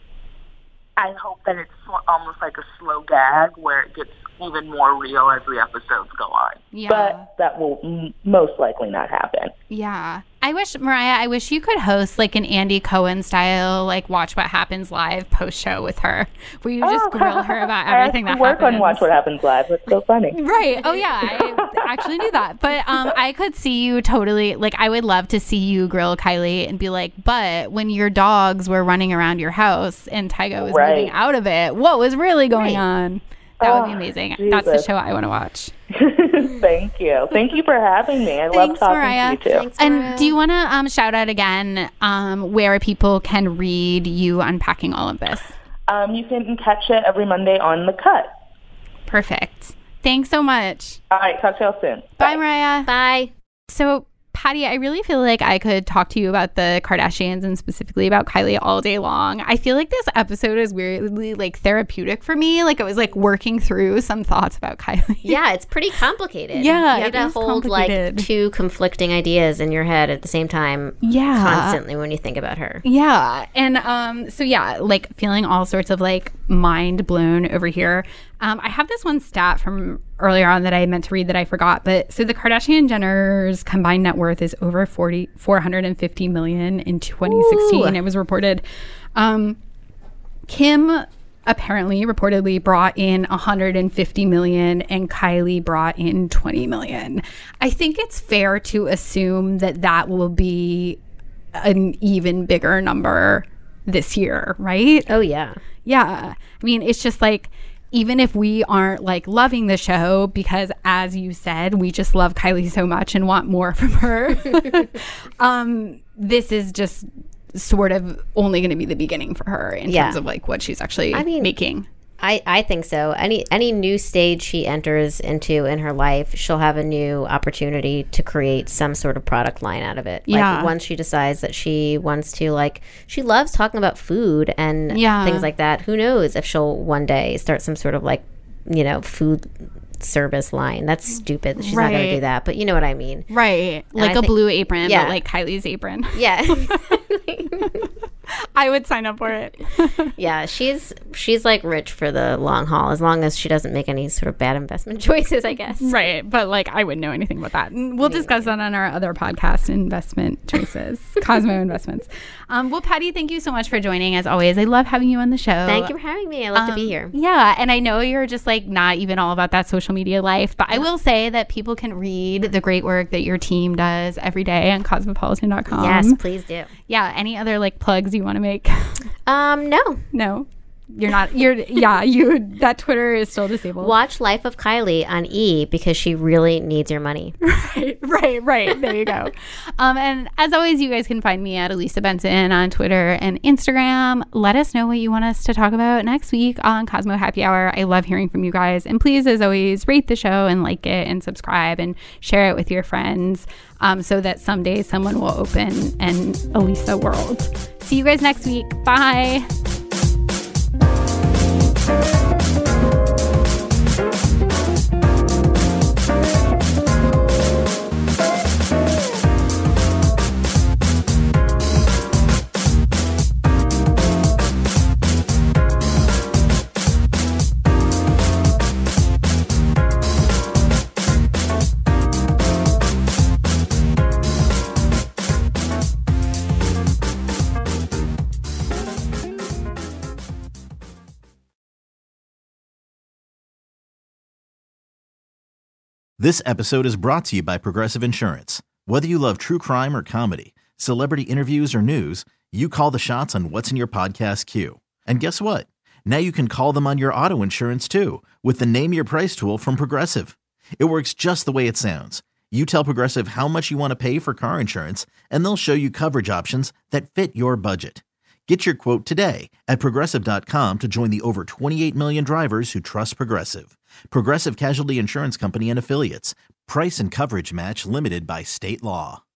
G: I hope that it's sl- almost like a slow gag where it gets even more real as the episodes go on.
D: Yeah.
G: But that will m- most likely not happen.
D: Yeah. I wish, Mariah, I wish you could host like an Andy Cohen style, like Watch What Happens Live post show with her, where you just
G: Oh,
D: grill her about everything
G: I
D: that
G: work
D: happens.
G: on Watch What Happens Live. It's so funny.
D: Right. Oh, yeah. I actually knew that. But um, I could see you totally, like, I would love to see you grill Kylie and be like, but when your dogs were running around your house and Tyga was
G: Right.
D: moving out of it, what was really going
E: Right.
D: on? That would be
G: Oh,
D: amazing.
G: Jesus.
D: That's the show I want to watch.
G: Thank you. Thank you for having me. I love
D: Thanks,
G: talking
D: Mariah.
G: to you, too.
E: Thanks,
D: And
E: Mariah.
D: do you want to um, shout out again um, where people can read you unpacking all of this?
G: Um, you can catch it every Monday on The Cut.
D: Perfect. Thanks so much.
G: All right. Talk to y'all soon.
D: Bye, Mariah.
E: Bye.
D: So, Patty, I really feel like I could talk to you about the Kardashians and specifically about Kylie all day long. I feel like this episode is weirdly like therapeutic for me. Like it was like working through some thoughts about Kylie.
E: Yeah, it's pretty complicated.
D: Yeah,
E: you have
D: it
E: to
D: is
E: hold like
D: complicated.
E: two conflicting ideas in your head at the same time
D: Yeah.
E: constantly when you think about her.
D: Yeah. And um, so, yeah, like feeling all sorts of like mind blown over here. Um, I have this one stat from earlier on that I meant to read that I forgot. But so the Kardashian Jenners' combined net worth is over forty, four hundred fifty million in twenty sixteen.
E: Ooh.
D: It was reported. Um, Kim apparently reportedly brought in one hundred fifty million and Kylie brought in twenty million. I think it's fair to assume that that will be an even bigger number this year, right?
E: Oh, yeah.
D: Yeah. I mean, it's just like, even if we aren't like loving the show, because as you said, we just love Kylie so much and want more from her, um, this is just sort of only going to be the beginning for her in
E: Yeah.
D: terms of like what she's actually
E: I mean,
D: making.
E: I, I think so. Any any new stage she enters into in her life, she'll have a new opportunity to create some sort of product line out of it. Like
D: Yeah.
E: once she decides that she wants to, like, she loves talking about food and
D: Yeah.
E: things like that. Who knows if she'll one day start some sort of like, you know, food service line. That's stupid. She's not going to
D: Right.
E: do that. But you know what I mean.
D: Right. Like
E: I
D: a
E: think-
D: blue apron,
E: yeah.
D: but like Kylie's apron.
E: Yeah.
D: I would sign up for it.
E: Yeah, she's she's like rich for the long haul as long as she doesn't make any sort of bad investment choices, I guess.
D: Right. But like, I wouldn't know anything about that. And we'll discuss that on our other podcast, Investment Choices, Cosmo Investments. Um, well, Patty, thank you so much for joining as always. I love having you on the show.
E: Thank you for having me. I love to be
D: Um,
E: here.
D: Yeah. And I know you're just like not even all about that social media life, but I will say that people can read the great work that your team does every day on cosmopolitan dot com.
E: Yes, please do.
D: Yeah. Any other like plugs you want to make?
E: Um, no.
D: No. You're not, you're, yeah, you, that Twitter is still disabled.
E: Watch Life of Kylie on E because she really needs your money.
D: Right, right, right. There you go. Um, and as always, you guys can find me at Elisa Benson on Twitter and Instagram. Let us know what you want us to talk about next week on Cosmo Happy Hour. I love hearing from you guys. And please, as always, rate the show and like it and subscribe and share it with your friends um, so that someday someone will open an Elisa world. See you guys next week. Bye.
A: This episode is brought to you by Progressive Insurance. Whether you love true crime or comedy, celebrity interviews or news, you call the shots on what's in your podcast queue. And guess what? Now you can call them on your auto insurance too with the Name Your Price tool from Progressive. It works just the way it sounds. You tell Progressive how much you want to pay for car insurance, and they'll show you coverage options that fit your budget. Get your quote today at Progressive dot com to join the over twenty-eight million drivers who trust Progressive. Progressive Casualty Insurance Company and Affiliates. Price and coverage match limited by state law.